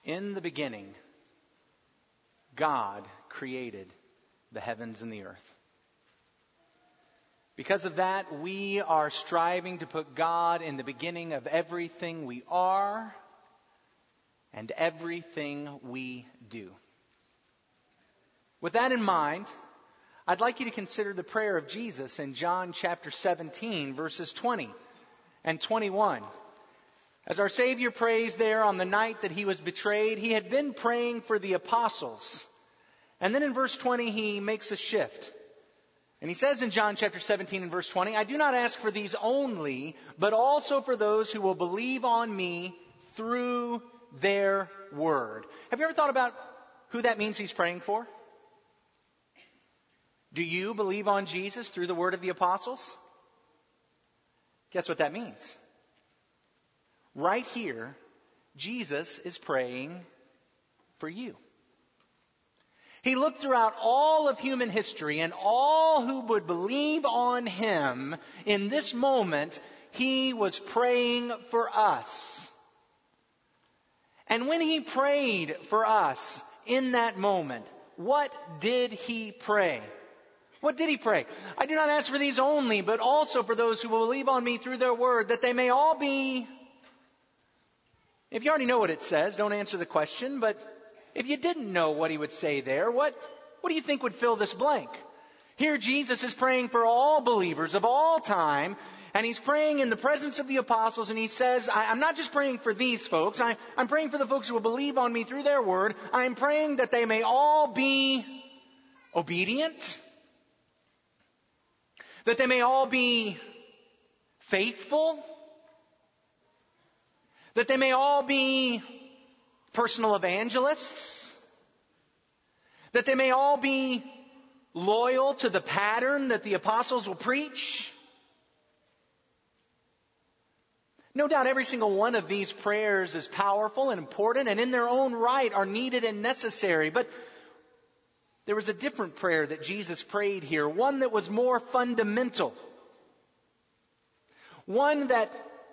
In the beginning, God created the heavens and the earth. Because of that, we are striving to put God in the beginning of everything we are and everything we do. With that in mind, I'd like you to consider the prayer of Jesus in John chapter 17, verses 20 and 21. As our Savior prays there on the night that He was betrayed, He had been praying for the apostles. And then in verse 20, He makes a shift. And He says in John chapter 17 and verse 20, I do not ask for these only, but also for those who will believe on me through their word. Have you ever thought about who that means He's praying for? Do you believe on Jesus through the word of the apostles? Guess what that means? Right here, Jesus is praying for you. He looked throughout all of human history, and all who would believe on Him in this moment, He was praying for us. And when He prayed for us in that moment, what did He pray? What did He pray? I do not ask for these only, but also for those who will believe on me through their word, that they may all be... If you already know what it says, don't answer the question, but if you didn't know what He would say there, what do you think would fill this blank? Here Jesus is praying for all believers of all time, and He's praying in the presence of the apostles, and He says, I'm not just praying for these folks, I'm praying for the folks who will believe on me through their word. I'm praying that they may all be obedient, that they may all be faithful, that they may all be personal evangelists, that they may all be loyal to the pattern that the apostles will preach. No doubt every single one of these prayers is powerful and important and in their own right are needed and necessary. But there was a different prayer that Jesus prayed here, one that was more fundamental, one that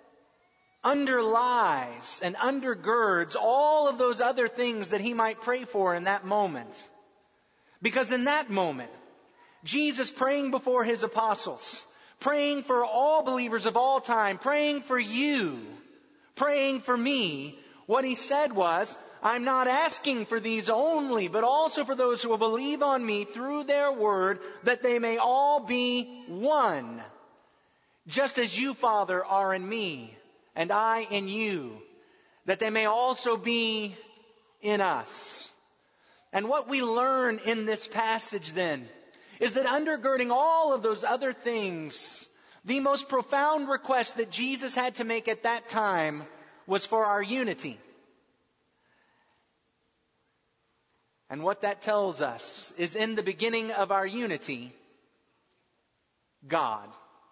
underlies and undergirds all of those other things that He might pray for in that moment. Because in that moment, Jesus praying before His apostles, praying for all believers of all time, praying for you, praying for me, what He said was, I'm not asking for these only, but also for those who will believe on me through their word, that they may all be one. Just as you, Father, are in me, and I in you, that they may also be in us. And what we learn in this passage then is that undergirding all of those other things, the most profound request that Jesus had to make at that time was for our unity. And what that tells us is in the beginning of our unity, God.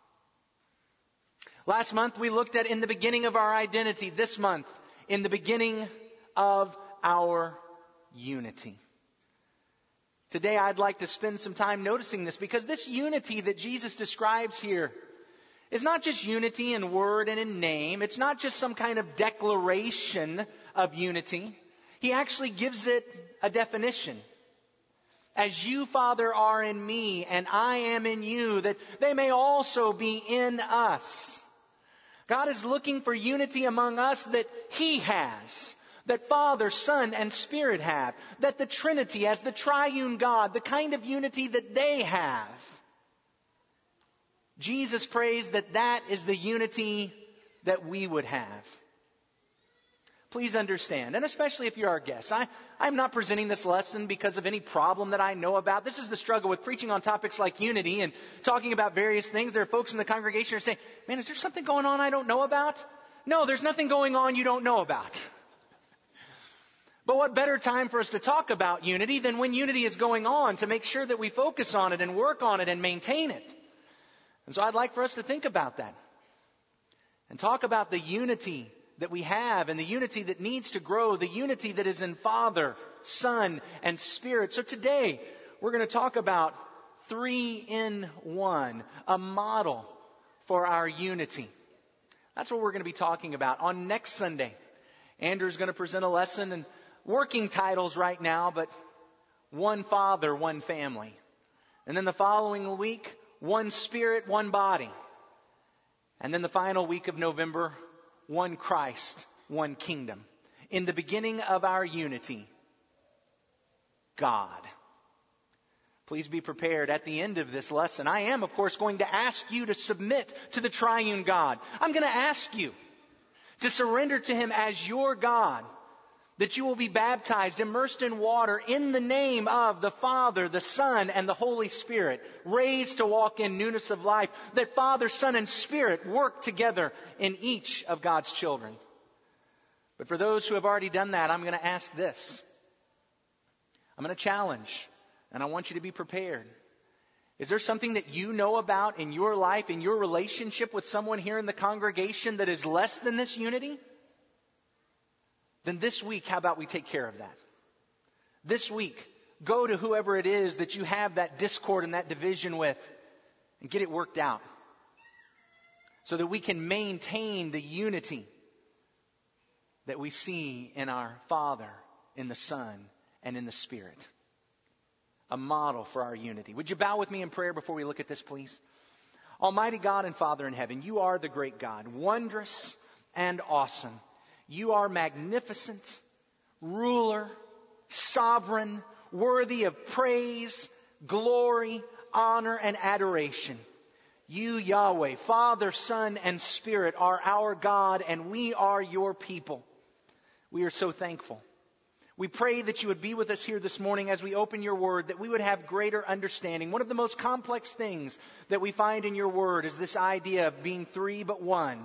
Last month we looked at in the beginning of our identity. This month, in the beginning of our unity. Today I'd like to spend some time noticing this, because this unity that Jesus describes here is not just unity in word and in name. It's not just some kind of declaration of unity. He actually gives it a definition. As you, Father, are in me and I am in you, that they may also be in us. God is looking for unity among us that He has, that Father, Son, and Spirit have, that the Trinity as the triune God, the kind of unity that they have. Jesus prays that that is the unity that we would have. Please understand, and especially if you're our guest, I'm not presenting this lesson because of any problem that I know about. This is the struggle with preaching on topics like unity and talking about various things. There are folks in the congregation who are saying, man, is there something going on I don't know about? No, there's nothing going on you don't know about. But what better time for us to talk about unity than when unity is going on, to make sure that we focus on it and work on it and maintain it. And so I'd like for us to think about that and talk about the unity that we have and the unity that needs to grow, the unity that is in Father, Son, and Spirit. So today we're going to talk about 3 in 1, a model for our unity. That's what we're going to be talking about on next Sunday. Andrew's going to present a lesson and working titles right now, but one Father, one family. And then the following week, one Spirit, one body. And then the final week of November, one Christ, one kingdom. In the beginning of our unity, God. Please be prepared at the end of this lesson. I am, of course, going to ask you to submit to the triune God. I'm going to ask you to surrender to Him as your God, that you will be baptized, immersed in water in the name of the Father, the Son, and the Holy Spirit, raised to walk in newness of life, that Father, Son, and Spirit work together in each of God's children. But for those who have already done that, I'm going to ask this. I'm going to challenge, and I want you to be prepared. Is there something that you know about in your life, in your relationship with someone here in the congregation that is less than this unity? Then this week, how about we take care of that? This week, go to whoever it is that you have that discord and that division with and get it worked out so that we can maintain the unity that we see in our Father, in the Son, and in the Spirit. A model for our unity. Would you bow with me in prayer before we look at this, please? Almighty God and Father in heaven, you are the great God, wondrous and awesome. You are magnificent, ruler, sovereign, worthy of praise, glory, honor, and adoration. You, Yahweh, Father, Son, and Spirit, are our God, and we are your people. We are so thankful. We pray that you would be with us here this morning as we open your word, that we would have greater understanding. One of the most complex things that we find in your word is this idea of being three but one.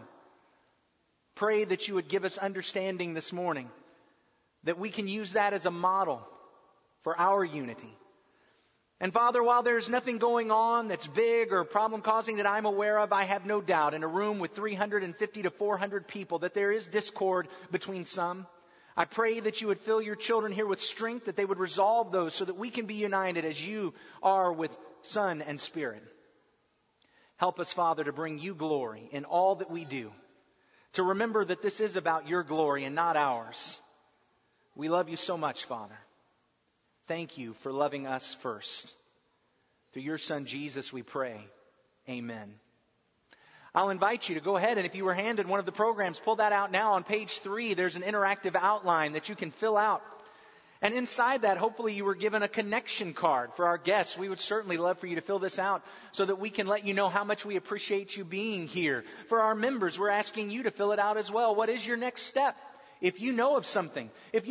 Pray that you would give us understanding this morning, that we can use that as a model for our unity. And Father, while there's nothing going on that's big or problem-causing that I'm aware of, I have no doubt in a room with 350 to 400 people that there is discord between some. I pray that you would fill your children here with strength, that they would resolve those so that we can be united as you are with Son and Spirit. Help us, Father, to bring you glory in all that we do, to remember that this is about your glory and not ours. We love you so much, Father. Thank you for loving us first. Through your Son, Jesus, we pray. Amen. I'll invite you to go ahead, and if you were handed one of the programs, pull that out now. On page 3, there's an interactive outline that you can fill out. And inside that, hopefully you were given a connection card for our guests. We would certainly love for you to fill this out so that we can let you know how much we appreciate you being here. For our members, we're asking you to fill it out as well. What is your next step? If you know of something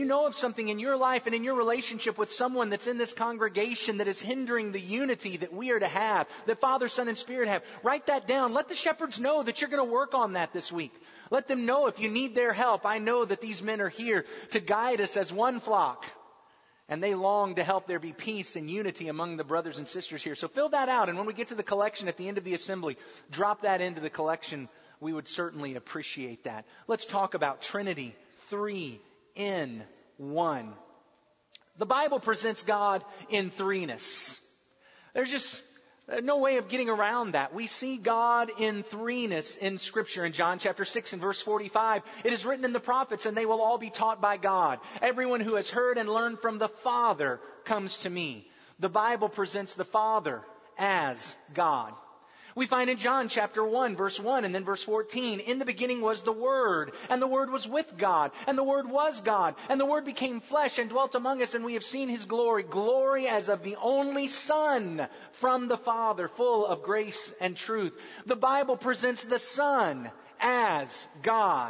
in your life and in your relationship with someone that's in this congregation that is hindering the unity that we are to have, that Father, Son, and Spirit have, write that down. Let the shepherds know that you're going to work on that this week. Let them know if you need their help. I know that these men are here to guide us as one flock, and they long to help there be peace and unity among the brothers and sisters here. So fill that out, and when we get to the collection at the end of the assembly, drop that into the collection. We would certainly appreciate that. Let's talk about Trinity. 3 in 1. The Bible presents God in threeness. There's just no way of getting around that. We see God in threeness in Scripture. In John chapter 6 and verse 45, it is written in the prophets, and they will all be taught by God. Everyone who has heard and learned from the Father comes to me. The Bible presents the Father as God. We find in John chapter 1, verse 1 and then verse 14, in the beginning was the Word, and the Word was with God, and the Word was God, and the Word became flesh and dwelt among us, and we have seen His glory, glory as of the only Son from the Father, full of grace and truth. The Bible presents the Son as God.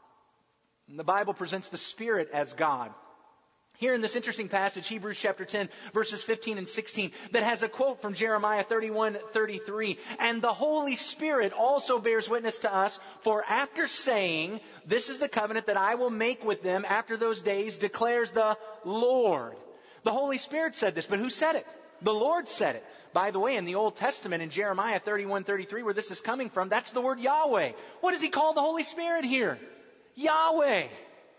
And the Bible presents the Spirit as God. Here in this interesting passage, Hebrews chapter 10, verses 15 and 16, that has a quote from Jeremiah 31:33. And the Holy Spirit also bears witness to us, for after saying, this is the covenant that I will make with them after those days, declares the Lord. The Holy Spirit said this, but who said it? The Lord said it. By the way, in the Old Testament, in Jeremiah 31:33, where this is coming from, that's the word Yahweh. What does he call the Holy Spirit here? Yahweh.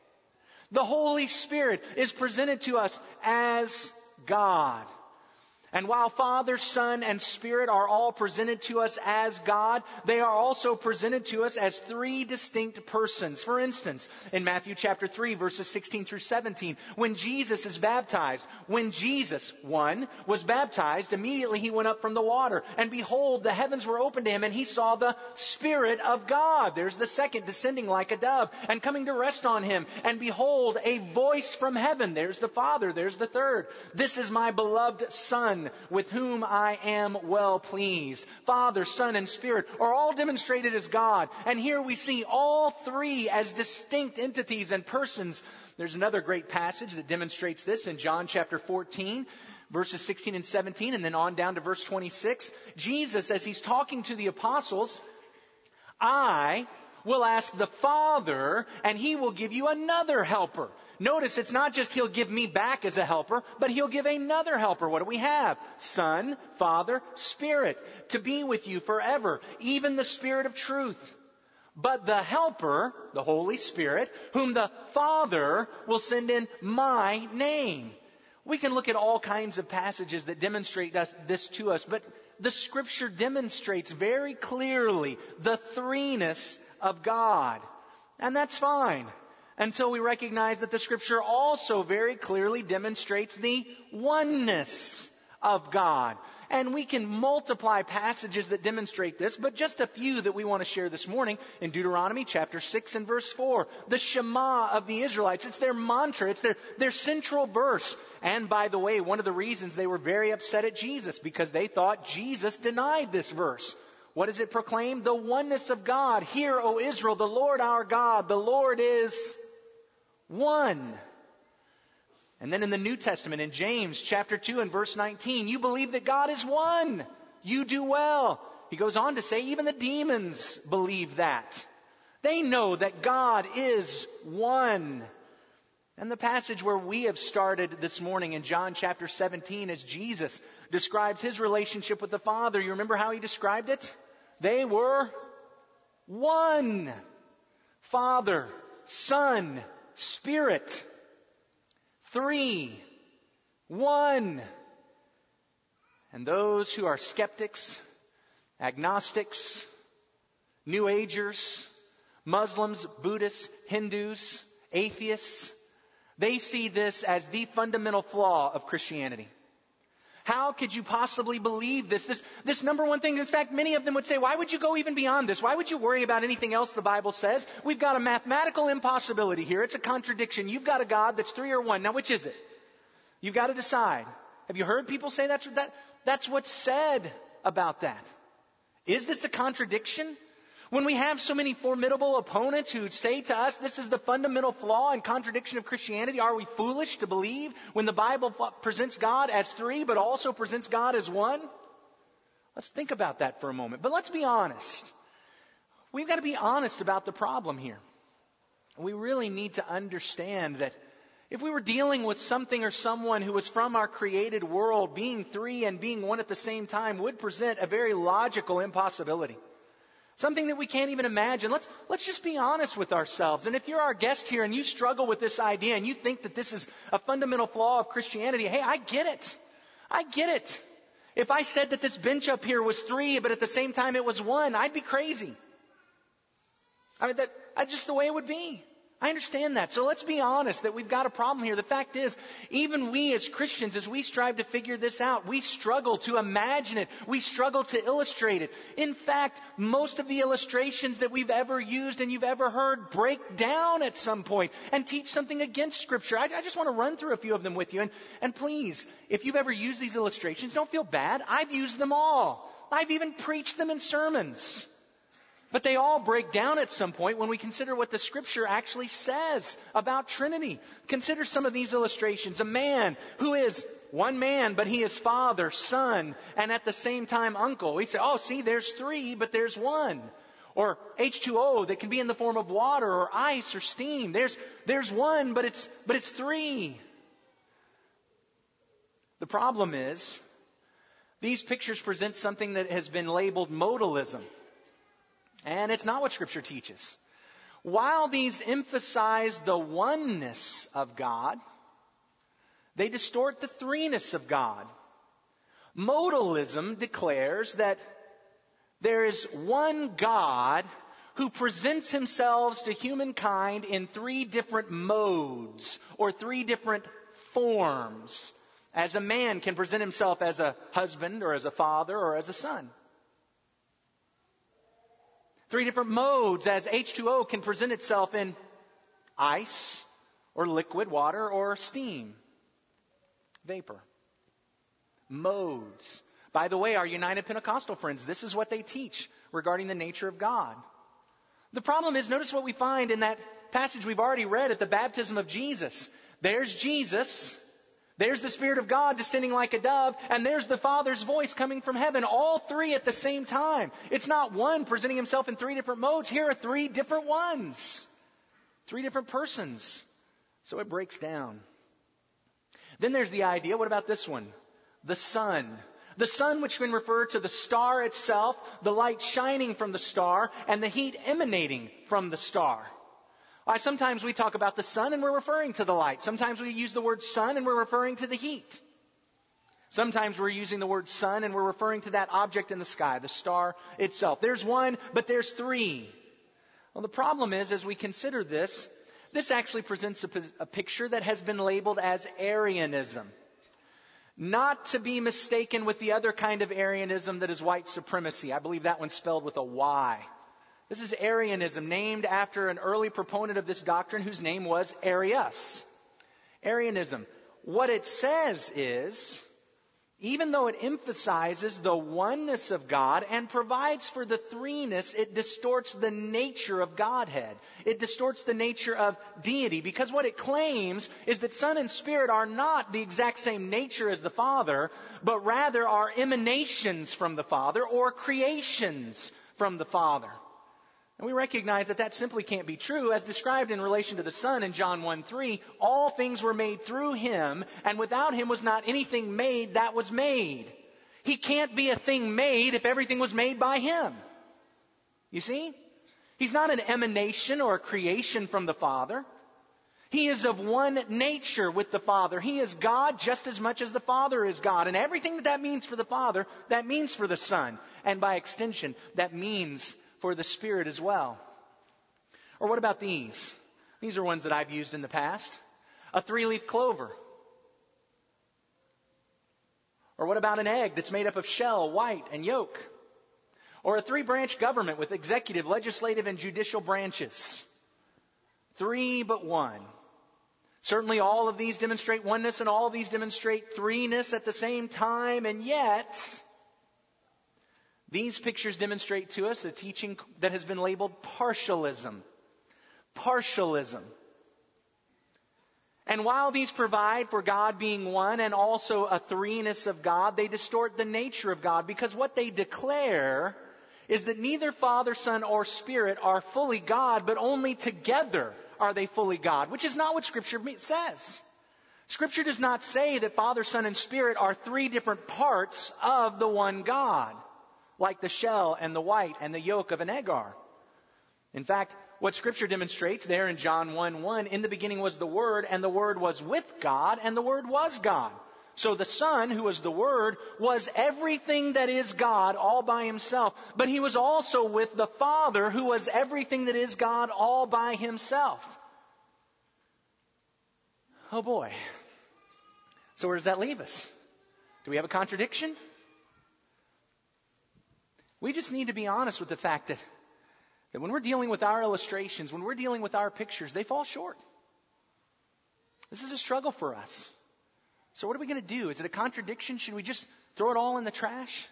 The Holy Spirit is presented to us as God. And while Father, Son, and Spirit are all presented to us as God, they are also presented to us as three distinct persons. For instance, in Matthew chapter 3, verses 16 through 17, when Jesus is baptized, when Jesus, one, was baptized, immediately he went up from the water. And behold, the heavens were opened to him, and he saw the Spirit of God. There's the second, descending like a dove, and coming to rest on him. And behold, a voice from heaven. There's the Father. There's the third. This is my beloved Son, with whom I am well pleased. Father, Son, and Spirit are all demonstrated as God. And here we see all three as distinct entities and persons. There's another great passage that demonstrates this in John chapter 14, verses 16 and 17, and then on down to verse 26. Jesus, as he's talking to the apostles, I will ask the Father, and he will give you another helper. Notice it's not just he'll give me back as a helper, but he'll give another helper. What do we have? Son, Father, Spirit, to be with you forever, even the Spirit of truth. But the helper, the Holy Spirit, whom the Father will send in my name. We can look at all kinds of passages that demonstrate this to us, but the Scripture demonstrates very clearly the threeness of God. And that's fine, until we recognize that the Scripture also very clearly demonstrates the oneness of God. And we can multiply passages that demonstrate this, but just a few that we want to share this morning. In Deuteronomy chapter 6 and verse 4, the Shema of the Israelites. It's their mantra. It's their central verse. And by the way, one of the reasons they were very upset at Jesus, because they thought Jesus denied this verse. What does it proclaim? The oneness of God. Hear, O Israel, the Lord our God, the Lord is one. And then in the New Testament, in James chapter 2 and verse 19, you believe that God is one. You do well. He goes on to say, even the demons believe that. They know that God is one. And the passage where we have started this morning in John chapter 17, as Jesus describes his relationship with the Father, you remember how he described it? They were one. Father, Son, Spirit. Three. One. And those who are skeptics, agnostics, New Agers, Muslims, Buddhists, Hindus, atheists, they see this as the fundamental flaw of Christianity. How could you possibly believe this number one thing? In fact, many of them would say, why would you go even beyond this? Why would you worry about anything else the Bible says? We've got a mathematical impossibility here. It's a contradiction. You've got a God that's three or one. Now, which is it? You've got to decide. Have you heard people say that's what's said about that? Is this a contradiction? When we have so many formidable opponents who say to us, this is the fundamental flaw and contradiction of Christianity, are we foolish to believe when the Bible presents God as three, but also presents God as one? Let's think about that for a moment. But let's be honest. We've got to be honest about the problem here. We really need to understand that if we were dealing with something or someone who was from our created world, being three and being one at the same time would present a very logical impossibility. Something that we can't even imagine. Let's just be honest with ourselves. And if you're our guest here and you struggle with this idea and you think that this is a fundamental flaw of Christianity, hey, I get it. I get it. If I said that this bench up here was three, but at the same time it was one, I'd be crazy. I mean, that's just the way it would be. I understand that. So let's be honest that we've got a problem here. The fact is, even we as Christians, as we strive to figure this out, we struggle to imagine it. We struggle to illustrate it. In fact, most of the illustrations that we've ever used and you've ever heard break down at some point and teach something against Scripture. I just want to run through a few of them with you. And please, if you've ever used these illustrations, don't feel bad. I've used them all. I've even preached them in sermons. But they all break down at some point when we consider what the Scripture actually says about Trinity. Consider some of these illustrations. A man who is one man, but he is Father, Son, and at the same time uncle. We'd say, oh, see, there's three, but there's one. Or H2O that can be in the form of water or ice or steam. There's one, but it's three. The problem is, these pictures present something that has been labeled modalism. And it's not what Scripture teaches. While these emphasize the oneness of God, they distort the threeness of God. Modalism declares that there is one God who presents himself to humankind in three different modes or three different forms. As a man can present himself as a husband or as a father or as a son. Three different modes as H2O can present itself in ice or liquid water or steam, vapor. Modes. By the way, our United Pentecostal friends, this is what they teach regarding the nature of God. The problem is, notice what we find in that passage we've already read at the baptism of Jesus. There's Jesus. There's the Spirit of God descending like a dove, and there's the Father's voice coming from heaven, all three at the same time. It's not one presenting himself in three different modes. Here are three different ones. Three different persons. So it breaks down. Then there's the idea, what about this one? The sun. The sun, which can refer to the star itself, the light shining from the star, and the heat emanating from the star. Sometimes we talk about the sun and we're referring to the light. Sometimes we use the word sun and we're referring to the heat. Sometimes we're using the word sun and we're referring to that object in the sky, the star itself. There's one, but there's three. Well, the problem is, as we consider this actually presents a picture that has been labeled as Arianism. Not to be mistaken with the other kind of Arianism that is white supremacy. I believe that one's spelled with a Y. This is Arianism, named after an early proponent of this doctrine whose name was Arius. Arianism. What it says is, even though it emphasizes the oneness of God and provides for the threeness, it distorts the nature of Godhead. It distorts the nature of deity, because what it claims is that Son and Spirit are not the exact same nature as the Father, but rather are emanations from the Father or creations from the Father. And we recognize that that simply can't be true. As described in relation to the Son in John 1:3, all things were made through Him, and without Him was not anything made that was made. He can't be a thing made if everything was made by Him. You see? He's not an emanation or a creation from the Father. He is of one nature with the Father. He is God just as much as the Father is God. And everything that means for the Father, that means for the Son. And by extension, that means for the Spirit as well. Or what about these? These are ones that I've used in the past. A three-leaf clover. Or what about an egg that's made up of shell, white, and yolk? Or a three-branch government with executive, legislative, and judicial branches. Three but one. Certainly all of these demonstrate oneness and all of these demonstrate threeness at the same time, and yet these pictures demonstrate to us a teaching that has been labeled partialism. Partialism. And while these provide for God being one and also a threeness of God, they distort the nature of God, because what they declare is that neither Father, Son, or Spirit are fully God, but only together are they fully God, which is not what Scripture says. Scripture does not say that Father, Son, and Spirit are three different parts of the one God, like the shell and the white and the yolk of an egg are. In fact, what Scripture demonstrates there in John 1:1, in the beginning was the Word, and the Word was with God, and the Word was God. So the Son, who was the Word, was everything that is God all by Himself. But He was also with the Father, who was everything that is God all by Himself. Oh boy. So where does that leave us? Do we have a contradiction? We just need to be honest with the fact that when we're dealing with our illustrations, when we're dealing with our pictures, they fall short. This is a struggle for us. So what are we going to do? Is it a contradiction? Should we just throw it all in the trash?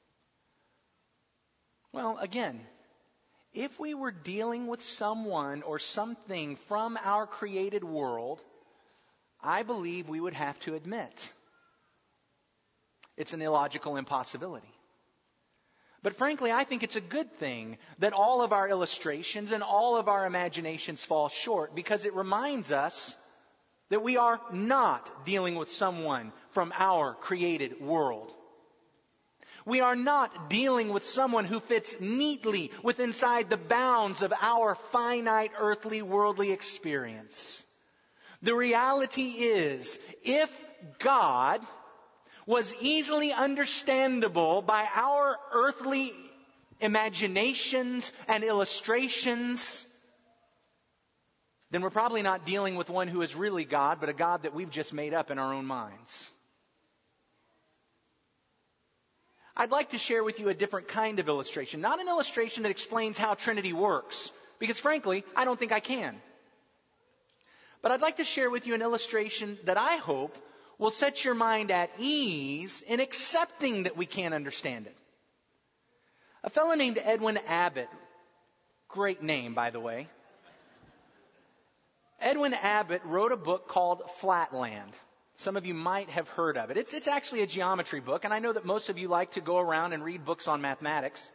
Well, again, if we were dealing with someone or something from our created world, I believe we would have to admit it's an illogical impossibility. But frankly, I think it's a good thing that all of our illustrations and all of our imaginations fall short, because it reminds us that we are not dealing with someone from our created world. We are not dealing with someone who fits neatly within the bounds of our finite earthly worldly experience. The reality is, if God was easily understandable by our earthly imaginations and illustrations, then we're probably not dealing with one who is really God, but a God that we've just made up in our own minds. I'd like to share with you a different kind of illustration. Not an illustration that explains how Trinity works, because frankly, I don't think I can. But I'd like to share with you an illustration that I hope will set your mind at ease in accepting that we can't understand it. A fellow named Edwin Abbott, great name, by the way. Edwin Abbott wrote a book called Flatland. Some of you might have heard of it. It's actually a geometry book, and I know that most of you like to go around and read books on mathematics.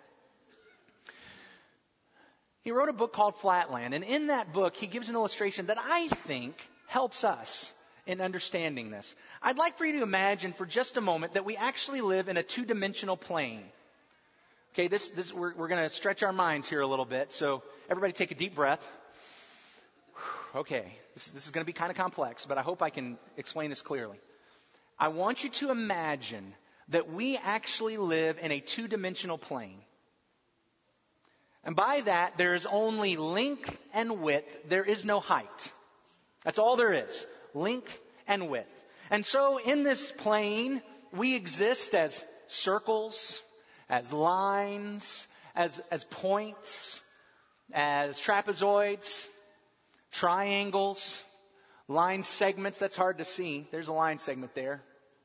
He wrote a book called Flatland, and in that book, he gives an illustration that I think helps us in understanding this. I'd like for you to imagine for just a moment that we actually live in a two-dimensional plane. Okay, we're going to stretch our minds here a little bit, so everybody take a deep breath. Okay, this is going to be kind of complex, but I hope I can explain this clearly. I want you to imagine that we actually live in a two-dimensional plane. And by that, there is only length and width. There is no height. That's all there is. Length and width. And so in this plane, we exist as circles, as lines, as points, as trapezoids, triangles, line segments. That's hard to see. There's a line segment there.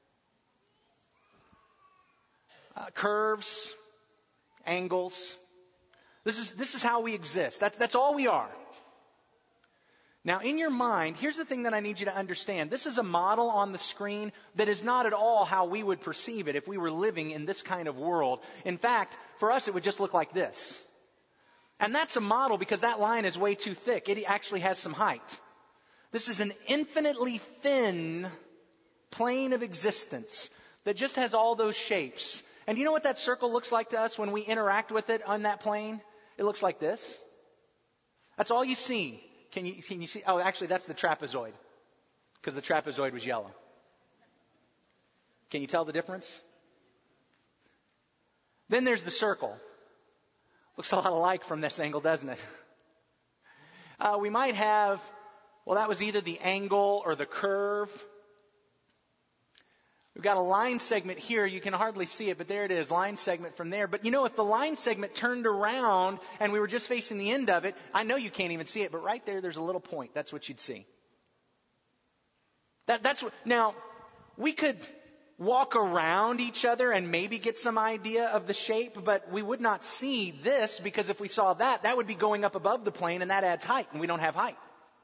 Curves, angles. This is how we exist. That's all we are. Now, in your mind, here's the thing that I need you to understand. This is a model on the screen that is not at all how we would perceive it if we were living in this kind of world. In fact, for us, it would just look like this. And that's a model because that line is way too thick. It actually has some height. This is an infinitely thin plane of existence that just has all those shapes. And you know what that circle looks like to us when we interact with it on that plane? It looks like this. That's all you see. Can you see? Oh, actually, that's the trapezoid, because the trapezoid was yellow. Can you tell the difference? Then there's the circle. Looks a lot alike from this angle, doesn't it? We might have, that was either the angle or the curve. We've got a line segment here. You can hardly see it, but there it is, line segment from there. But if the line segment turned around and we were just facing the end of it, I know you can't even see it, but right there's a little point. That's what you'd see. Now, we could walk around each other and maybe get some idea of the shape, but we would not see this, because if we saw that would be going up above the plane, and that adds height, and we don't have height.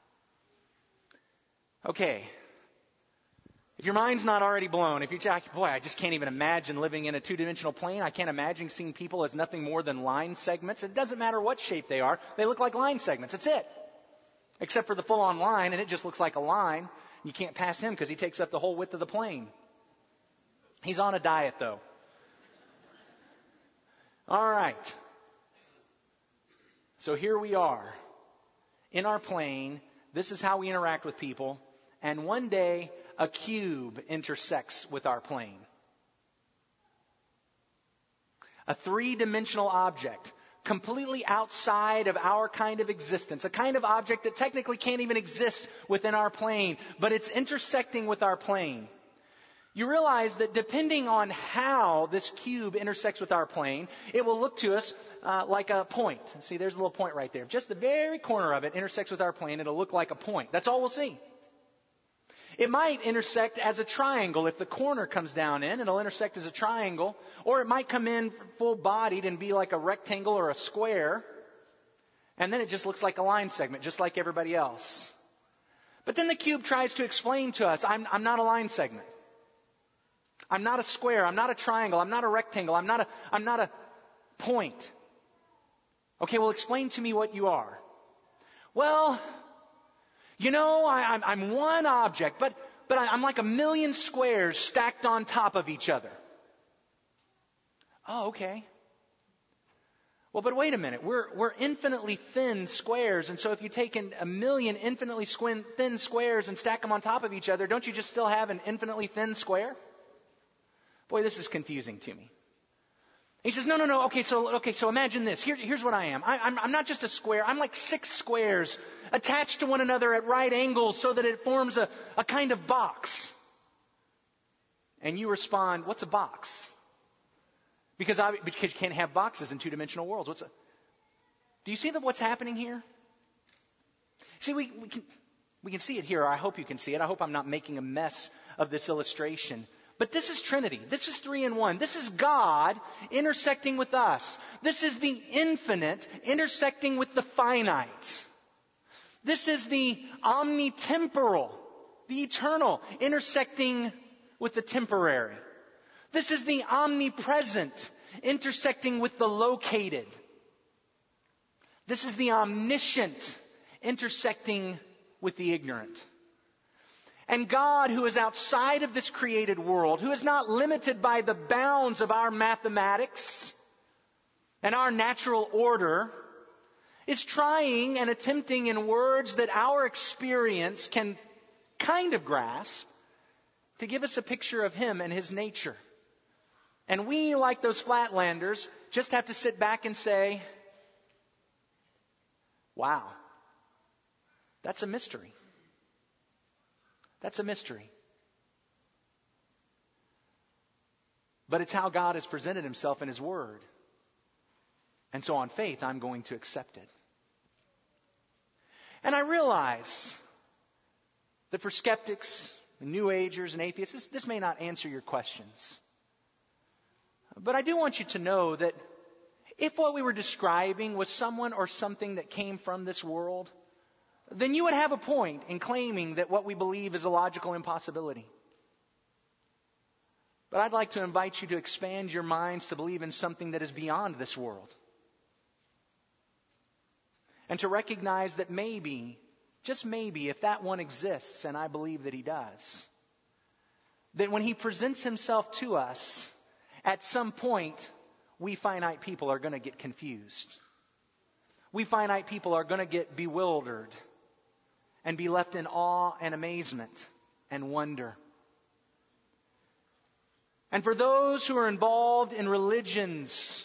Okay. If your mind's not already blown, if you're like, boy, I just can't even imagine living in a two-dimensional plane. I can't imagine seeing people as nothing more than line segments. It doesn't matter what shape they are. They look like line segments. That's it. Except for the full-on line, and it just looks like a line. You can't pass him because he takes up the whole width of the plane. He's on a diet, though. All right. So here we are in our plane. This is how we interact with people. And one day, a cube intersects with our plane. A three-dimensional object, completely outside of our kind of existence. A kind of object that technically can't even exist within our plane, but it's intersecting with our plane. You realize that depending on how this cube intersects with our plane, it will look to us like a point. See, there's a little point right there. Just the very corner of it intersects with our plane. It'll look like a point. That's all we'll see. It might intersect as a triangle. If the corner comes down in, it'll intersect as a triangle. Or it might come in full-bodied and be like a rectangle or a square. And then it just looks like a line segment, just like everybody else. But then the cube tries to explain to us, I'm not a line segment. I'm not a square. I'm not a triangle. I'm not a rectangle. I'm not a point. Okay, well, explain to me what you are. Well, I'm one object, but I'm like a million squares stacked on top of each other. Oh, okay. Well, but wait a minute. We're infinitely thin squares, and so if you take a million infinitely thin squares and stack them on top of each other, don't you just still have an infinitely thin square? Boy, this is confusing to me. He says, no. Okay, so imagine this. Here's what I am. I'm not just a square. I'm like 6 squares attached to one another at right angles so that it forms a kind of box. And you respond, what's a box? Because you can't have boxes in 2-dimensional worlds. Do you see what's happening here? See, we can see it here. I hope you can see it. I hope I'm not making a mess of this illustration. But this is Trinity. This is 3 in 1. This is God intersecting with us. This is the infinite intersecting with the finite. This is the omnitemporal, the eternal, intersecting with the temporary. This is the omnipresent intersecting with the located. This is the omniscient intersecting with the ignorant. And God, who is outside of this created world, who is not limited by the bounds of our mathematics and our natural order, is trying and attempting in words that our experience can kind of grasp to give us a picture of Him and His nature. And we, like those flatlanders, just have to sit back and say, wow, that's a mystery. That's a mystery. But it's how God has presented Himself in His Word. And so on faith, I'm going to accept it. And I realize that for skeptics, New Agers, and atheists, this may not answer your questions. But I do want you to know that if what we were describing was someone or something that came from this world, then you would have a point in claiming that what we believe is a logical impossibility. But I'd like to invite you to expand your minds to believe in something that is beyond this world. And to recognize that maybe, just maybe, if that one exists, and I believe that He does, that when He presents Himself to us, at some point, we finite people are going to get confused. We finite people are going to get bewildered and be left in awe and amazement and wonder. And for those who are involved in religions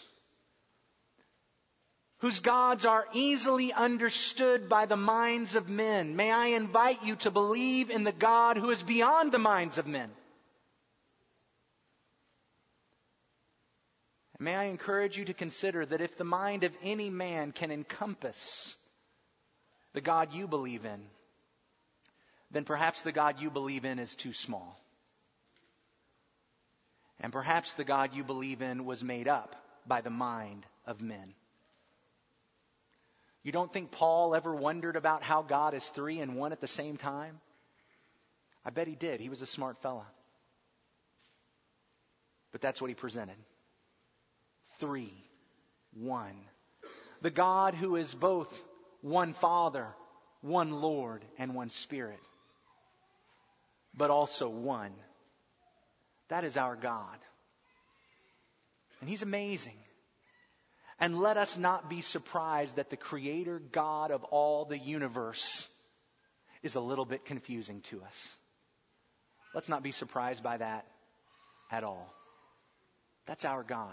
whose gods are easily understood by the minds of men, may I invite you to believe in the God who is beyond the minds of men. And may I encourage you to consider that if the mind of any man can encompass the God you believe in, then perhaps the God you believe in is too small. And perhaps the God you believe in was made up by the mind of men. You don't think Paul ever wondered about how God is 3 in 1 at the same time? I bet he did. He was a smart fella. But that's what he presented. 3, 1. The God who is both one Father, one Lord, and one Spirit. But also one. That is our God. And He's amazing. And let us not be surprised that the Creator God of all the universe is a little bit confusing to us. Let's not be surprised by that at all. That's our God.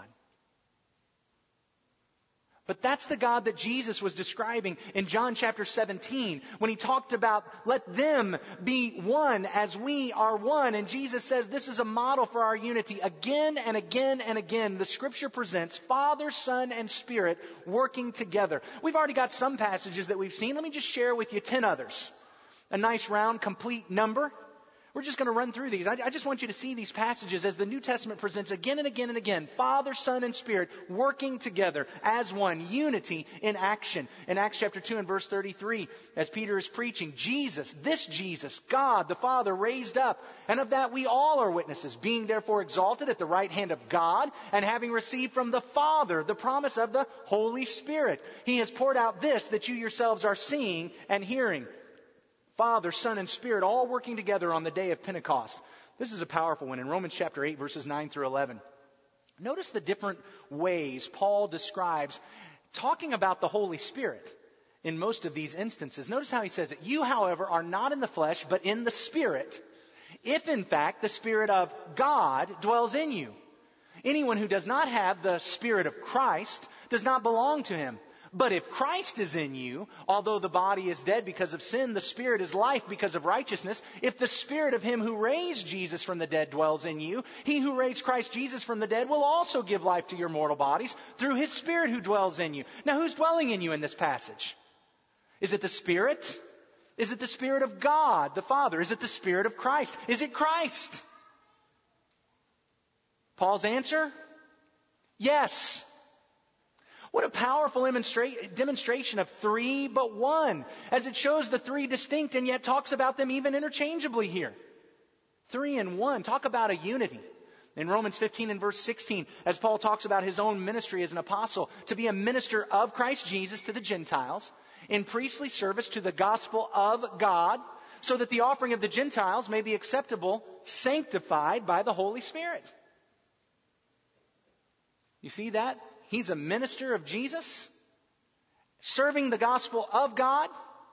But that's the God that Jesus was describing in John chapter 17 when He talked about let them be one as we are one. And Jesus says this is a model for our unity. Again and again and again, the Scripture presents Father, Son, and Spirit working together. We've already got some passages that we've seen. Let me just share with you 10 others. A nice round, complete number. We're just going to run through these. I just want you to see these passages as the New Testament presents again and again and again. Father, Son, and Spirit working together as one. Unity in action. In Acts chapter 2 and verse 33, as Peter is preaching, this Jesus, God the Father raised up. And of that we all are witnesses. Being therefore exalted at the right hand of God and having received from the Father the promise of the Holy Spirit. He has poured out this that you yourselves are seeing and hearing. Father, Son, and Spirit all working together on the day of Pentecost. This is a powerful one in Romans chapter 8, verses 9 through 11. Notice the different ways Paul describes talking about the Holy Spirit in most of these instances. Notice how he says it. You, however, are not in the flesh, but in the Spirit, if in fact the Spirit of God dwells in you. Anyone who does not have the Spirit of Christ does not belong to him. But if Christ is in you, although the body is dead because of sin, the Spirit is life because of righteousness. If the Spirit of him who raised Jesus from the dead dwells in you, he who raised Christ Jesus from the dead will also give life to your mortal bodies through his Spirit who dwells in you. Now, who's dwelling in you in this passage? Is it the Spirit? Is it the Spirit of God, the Father? Is it the Spirit of Christ? Is it Christ? Paul's answer? Yes. What a powerful demonstration of three but one, as it shows the three distinct and yet talks about them even interchangeably here. 3 and 1. Talk about a unity. In Romans 15 and verse 16, as Paul talks about his own ministry as an apostle, to be a minister of Christ Jesus to the Gentiles, in priestly service to the gospel of God, so that the offering of the Gentiles may be acceptable, sanctified by the Holy Spirit. You see that? He's a minister of Jesus, serving the gospel of God,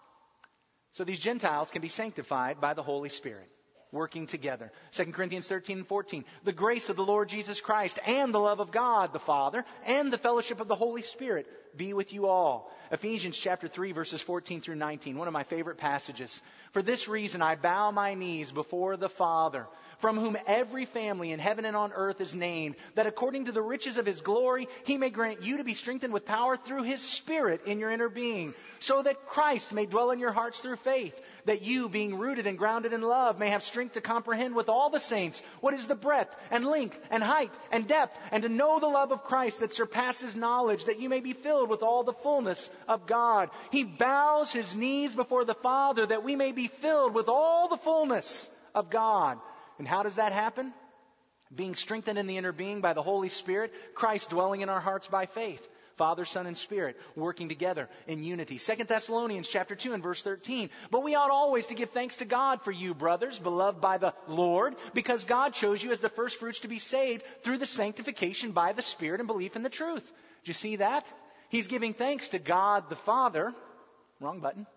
so these Gentiles can be sanctified by the Holy Spirit, working together. 2 Corinthians 13 and 14, the grace of the Lord Jesus Christ and the love of God the Father and the fellowship of the Holy Spirit be with you all. Ephesians chapter 3 verses 14 through 19, one of my favorite passages. For this reason I bow my knees before the Father, from whom every family in heaven and on earth is named, that according to the riches of his glory, he may grant you to be strengthened with power through his Spirit in your inner being, so that Christ may dwell in your hearts through faith, that you, being rooted and grounded in love, may have strength to comprehend with all the saints what is the breadth and length and height and depth, and to know the love of Christ that surpasses knowledge, that you may be filled with all the fullness of God. He bows his knees before the Father that we may be filled with all the fullness of God. And how does that happen? Being strengthened in the inner being by the Holy Spirit, Christ dwelling in our hearts by faith. Father, Son, and Spirit working together in unity. 2 Thessalonians chapter 2 and verse 13. But we ought always to give thanks to God for you, brothers, beloved by the Lord, because God chose you as the first fruits to be saved through the sanctification by the Spirit and belief in the truth. Did you see that? He's giving thanks to God the Father. Wrong button.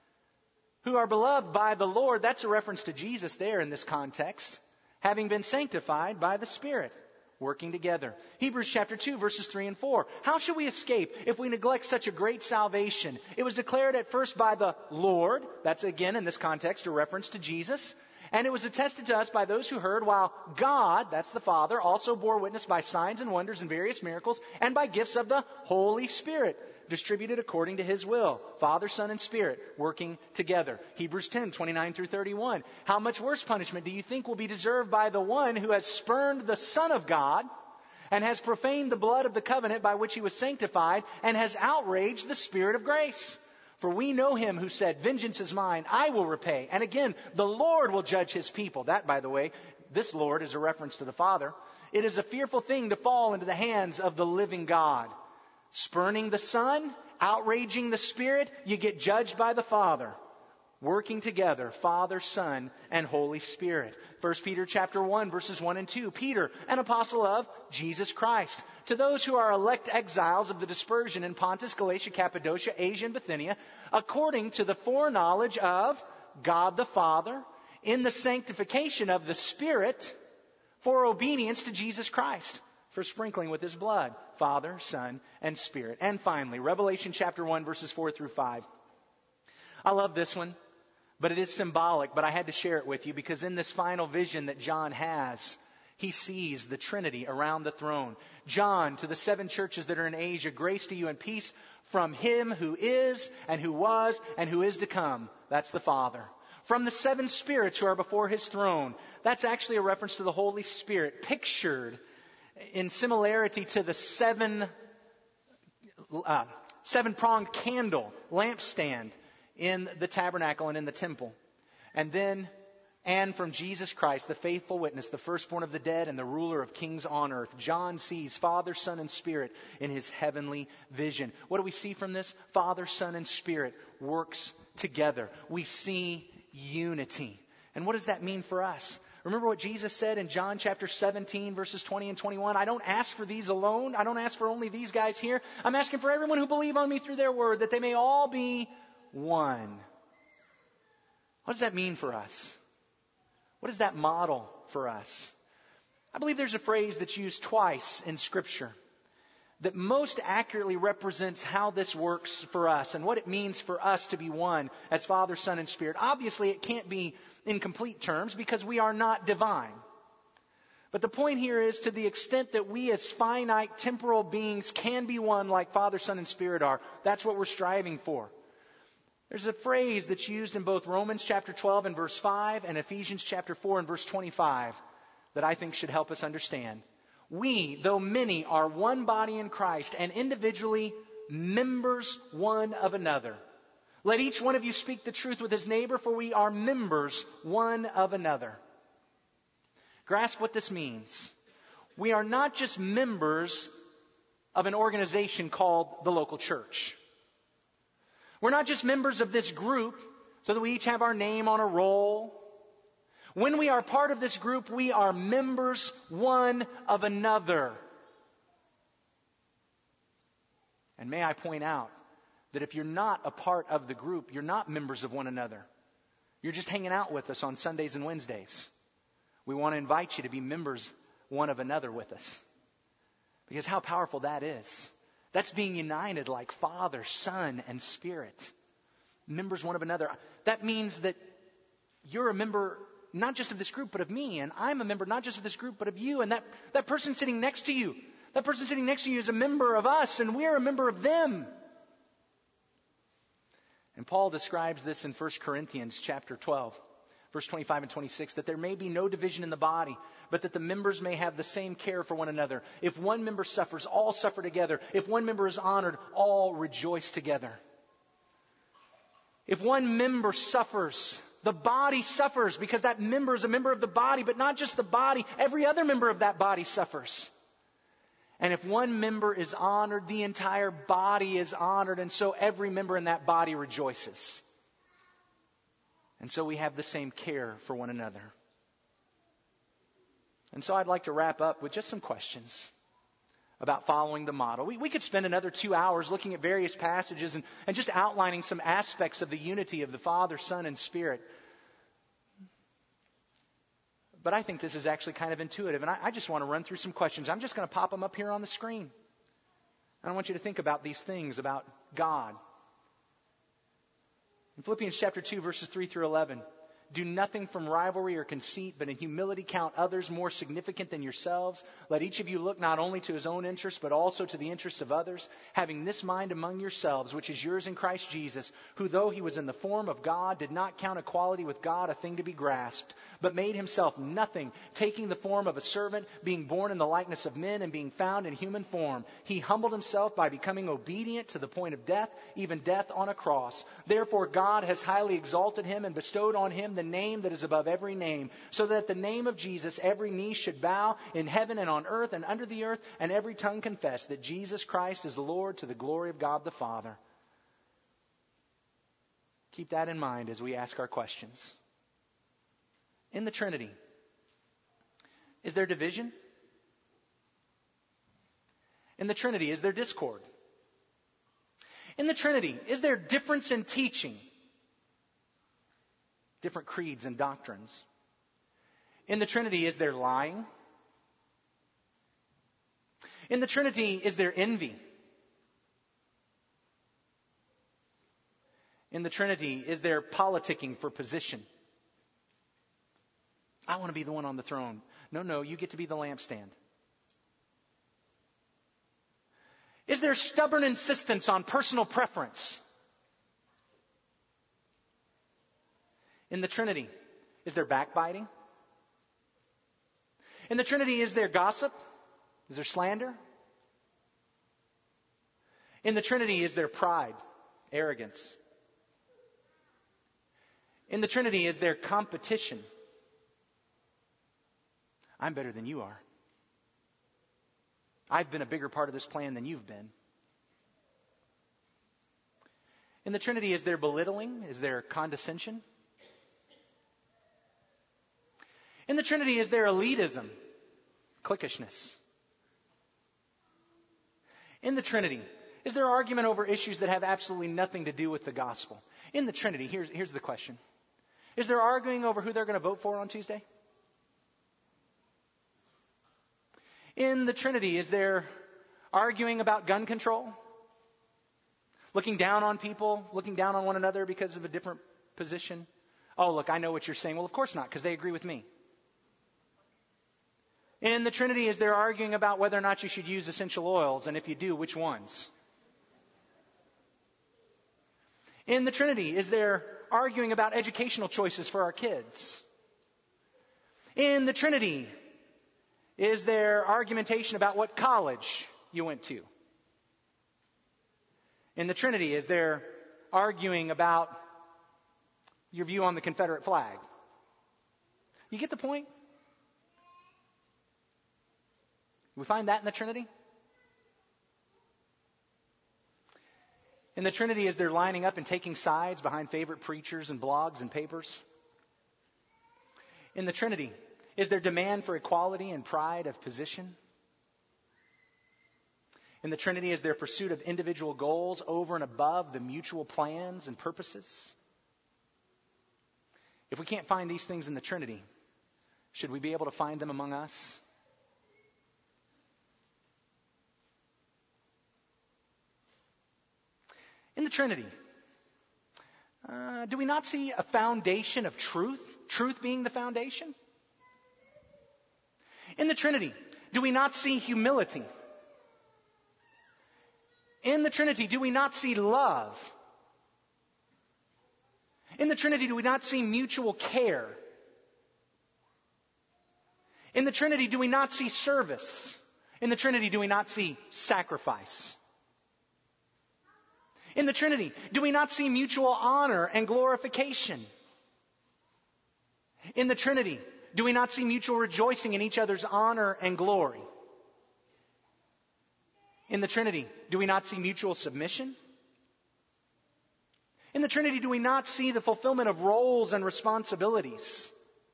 Who are beloved by the Lord. That's a reference to Jesus there in this context. Having been sanctified by the Spirit. Working together. Hebrews chapter 2 verses 3 and 4. How shall we escape if we neglect such a great salvation? It was declared at first by the Lord. That's again in this context a reference to Jesus. And it was attested to us by those who heard, while God, that's the Father, also bore witness by signs and wonders and various miracles and by gifts of the Holy Spirit, distributed according to his will. Father, Son, and Spirit working together. Hebrews 10, 29 through 31. How much worse punishment do you think will be deserved by the one who has spurned the Son of God and has profaned the blood of the covenant by which he was sanctified and has outraged the Spirit of grace? For we know him who said, vengeance is mine, I will repay. And again, the Lord will judge his people. That, by the way, this Lord is a reference to the Father. It is a fearful thing to fall into the hands of the living God. Spurning the Son, outraging the Spirit, you get judged by the Father. Working together, Father, Son, and Holy Spirit. 1 Peter chapter 1, verses 1 and 2. Peter, an apostle of Jesus Christ. To those who are elect exiles of the dispersion in Pontus, Galatia, Cappadocia, Asia, and Bithynia, according to the foreknowledge of God the Father, in the sanctification of the Spirit, for obedience to Jesus Christ, for sprinkling with his blood. Father, Son, and Spirit. And finally, Revelation chapter 1, verses 4 through 5. I love this one. But it is symbolic, but I had to share it with you because in this final vision that John has, he sees the Trinity around the throne. John, to the 7 churches that are in Asia, grace to you and peace from him who is and who was and who is to come. That's the Father. From the 7 spirits who are before his throne. That's actually a reference to the Holy Spirit, pictured in similarity to the 7-pronged candle, lampstand, in the tabernacle and in the temple. And from Jesus Christ, the faithful witness, the firstborn of the dead and the ruler of kings on earth. John sees Father, Son, and Spirit in his heavenly vision. What do we see from this? Father, Son, and Spirit works together. We see unity. And what does that mean for us? Remember what Jesus said in John chapter 17, verses 20 and 21? I don't ask for these alone. I don't ask for only these guys here. I'm asking for everyone who believe on me through their word, that they may all be one. What does that mean for us? What does that model for us? I believe there's a phrase that's used twice in Scripture that most accurately represents how this works for us and what it means for us to be one as Father, Son, and Spirit. Obviously, it can't be in complete terms because we are not divine. But the point here is, to the extent that we as finite temporal beings can be one like Father, Son, and Spirit are, that's what we're striving for. There's a phrase that's used in both Romans chapter 12 and verse 5 and Ephesians chapter 4 and verse 25 that I think should help us understand. We, though many, are one body in Christ and individually members one of another. Let each one of you speak the truth with his neighbor, for we are members one of another. Grasp what this means. We are not just members of an organization called the local church. We're not just members of this group so that we each have our name on a roll. When we are part of this group, we are members one of another. And may I point out that if you're not a part of the group, you're not members of one another. You're just hanging out with us on Sundays and Wednesdays. We want to invite you to be members one of another with us. Because how powerful that is. That's being united like Father, Son, and Spirit. Members one of another. That means that you're a member not just of this group, but of me. And I'm a member not just of this group, but of you. And that person sitting next to you, is a member of us, and we're a member of them. And Paul describes this in 1 Corinthians chapter 12, verse 25 and 26, that there may be no division in the body, but that the members may have the same care for one another. If one member suffers, all suffer together. If one member is honored, all rejoice together. If one member suffers, the body suffers, because that member is a member of the body, but not just the body. Every other member of that body suffers. And if one member is honored, the entire body is honored, and so every member in that body rejoices. And so we have the same care for one another. And so I'd like to wrap up with just some questions about following the model. We could spend another 2 hours looking at various passages and just outlining some aspects of the unity of the Father, Son, and Spirit. But I think this is actually kind of intuitive, and I just want to run through some questions. I'm just going to pop them up here on the screen. And I want you to think about these things about God. In Philippians chapter 2, verses 3 through 11, do nothing from rivalry or conceit, but in humility count others more significant than yourselves. Let each of you look not only to his own interests, but also to the interests of others, having this mind among yourselves, which is yours in Christ Jesus, who though he was in the form of God, did not count equality with God a thing to be grasped, but made himself nothing, taking the form of a servant, being born in the likeness of men, and being found in human form. He humbled himself by becoming obedient to the point of death, even death on a cross. Therefore God has highly exalted him and bestowed on him the name that is above every name, so that at the name of Jesus every knee should bow in heaven and on earth and under the earth, and every tongue confess that Jesus Christ is the Lord, to the glory of God the Father. Keep that in mind as we ask our questions. In the Trinity, is there division? In the Trinity, is there discord? In the Trinity, is there difference in teaching? Different creeds and doctrines. In the Trinity, is there lying? In the Trinity, is there envy? In the Trinity, is there politicking for position? I want to be the one on the throne. No, you get to be the lampstand. Is there stubborn insistence on personal preference? In the Trinity, is there backbiting? In the Trinity, is there gossip? Is there slander? In the Trinity, is there pride, arrogance? In the Trinity, is there competition? I'm better than you are. I've been a bigger part of this plan than you've been. In the Trinity, is there belittling? Is there condescension? In the Trinity, is there elitism, cliquishness? In the Trinity, is there argument over issues that have absolutely nothing to do with the gospel? In the Trinity, here's the question. Is there arguing over who they're going to vote for on Tuesday? In the Trinity, is there arguing about gun control? Looking down on people, looking down on one another because of a different position? Oh, look, I know what you're saying. Well, of course not, because they agree with me. In the Trinity, is there arguing about whether or not you should use essential oils, and if you do, which ones? In the Trinity, is there arguing about educational choices for our kids? In the Trinity, is there argumentation about what college you went to? In the Trinity, is there arguing about your view on the Confederate flag? You get the point? We find that in the Trinity? In the Trinity, is there lining up and taking sides behind favorite preachers and blogs and papers? In the Trinity, is there demand for equality and pride of position? In the Trinity, is there pursuit of individual goals over and above the mutual plans and purposes? If we can't find these things in the Trinity, should we be able to find them among us? In the Trinity, do we not see a foundation of truth? Truth being the foundation? In the Trinity, do we not see humility? In the Trinity, do we not see love? In the Trinity, do we not see mutual care? In the Trinity, do we not see service? In the Trinity, do we not see sacrifice? In the Trinity, do we not see mutual honor and glorification? In the Trinity, do we not see mutual rejoicing in each other's honor and glory? In the Trinity, do we not see mutual submission? In the Trinity, do we not see the fulfillment of roles and responsibilities?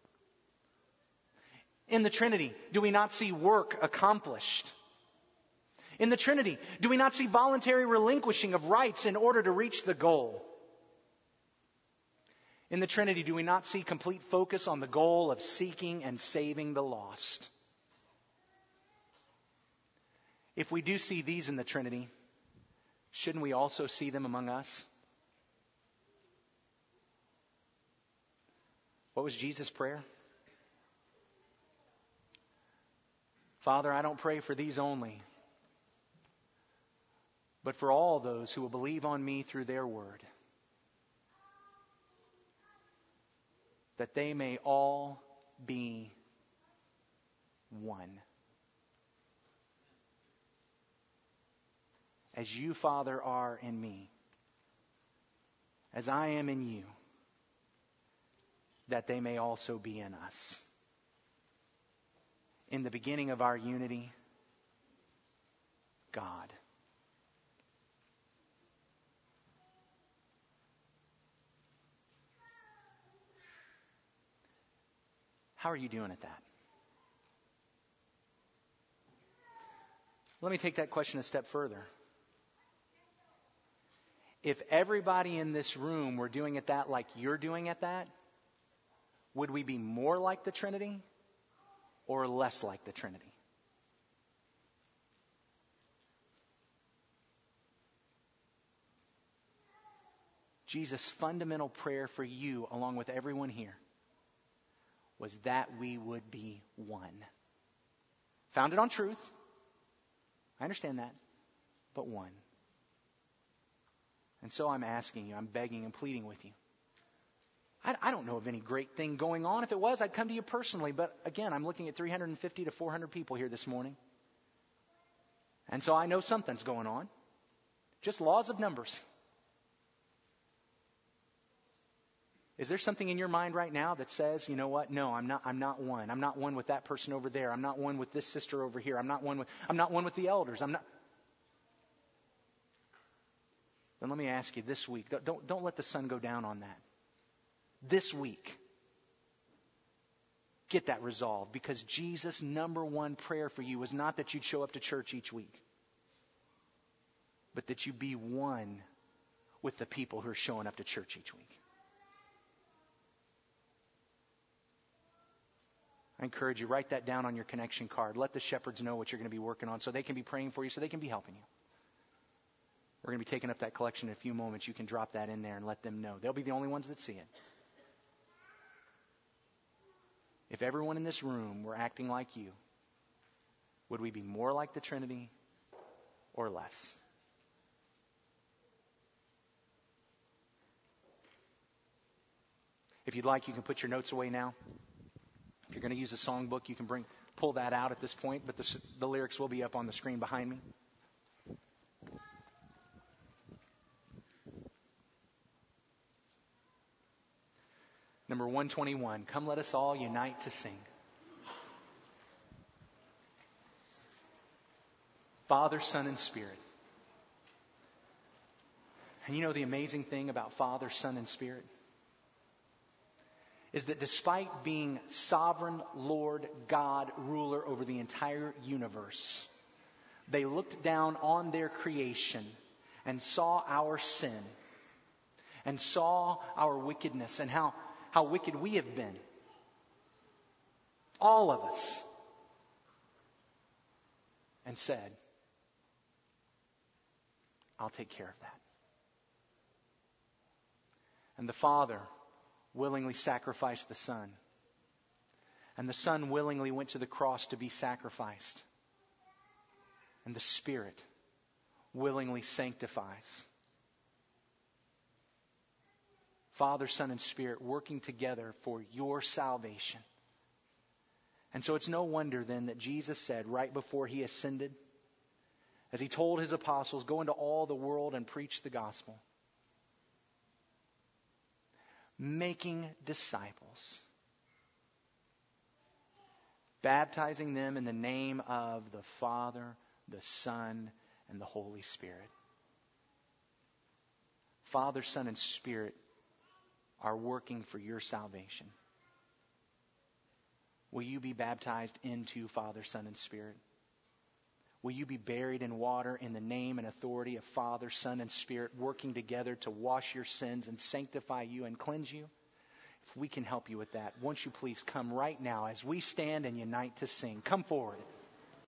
In the Trinity, do we not see work accomplished? In the Trinity, do we not see voluntary relinquishing of rights in order to reach the goal? In the Trinity, do we not see complete focus on the goal of seeking and saving the lost? If we do see these in the Trinity, shouldn't we also see them among us? What was Jesus' prayer? Father, I don't pray for these only, but for all those who will believe on me through their word, that they may all be one. As you, Father, are in me, as I am in you, that they may also be in us. In the beginning of our unity, God. How are you doing at that? Let me take that question a step further. If everybody in this room were doing it that like you're doing it that, would we be more like the Trinity or less like the Trinity? Jesus' fundamental prayer for you, along with everyone here, was that we would be one. Founded on truth. I understand that. But one. And so I'm asking you, I'm begging and pleading with you. I don't know of any great thing going on. If it was, I'd come to you personally. But again, I'm looking at 350 to 400 people here this morning. And so I know something's going on. Just laws of numbers. Is there something in your mind right now that says, you know what? No, I'm not one. I'm not one with that person over there. I'm not one with this sister over here. I'm not one with the elders. Then let me ask you this week, don't let the sun go down on that. This week, get that resolved, because Jesus' number one prayer for you was not that you'd show up to church each week, but that you be one with the people who are showing up to church each week. I encourage you, write that down on your connection card. Let the shepherds know what you're going to be working on so they can be praying for you, so they can be helping you. We're going to be taking up that collection in a few moments. You can drop that in there and let them know. They'll be the only ones that see it. If everyone in this room were acting like you, would we be more like the Trinity or less? If you'd like, you can put your notes away now. If you're going to use a songbook, you can pull that out at this point, but the lyrics will be up on the screen behind me. Number 121, come let us all unite to sing. Father, Son, and Spirit. And you know the amazing thing about Father, Son, and Spirit? Is that despite being sovereign Lord, God, ruler over the entire universe, they looked down on their creation and saw our sin and saw our wickedness and how wicked we have been. All of us. And said, I'll take care of that. And the Father willingly sacrificed the Son. And the Son willingly went to the cross to be sacrificed. And the Spirit willingly sanctifies. Father, Son, and Spirit working together for your salvation. And so it's no wonder then that Jesus said right before He ascended, as He told His apostles, go into all the world and preach the gospel, making disciples, baptizing them in the name of the Father, the Son, and the Holy Spirit. Father, Son, and Spirit are working for your salvation. Will you be baptized into Father, Son, and Spirit? Will you be buried in water in the name and authority of Father, Son, and Spirit, working together to wash your sins and sanctify you and cleanse you? If we can help you with that, won't you please come right now as we stand and unite to sing. Come forward.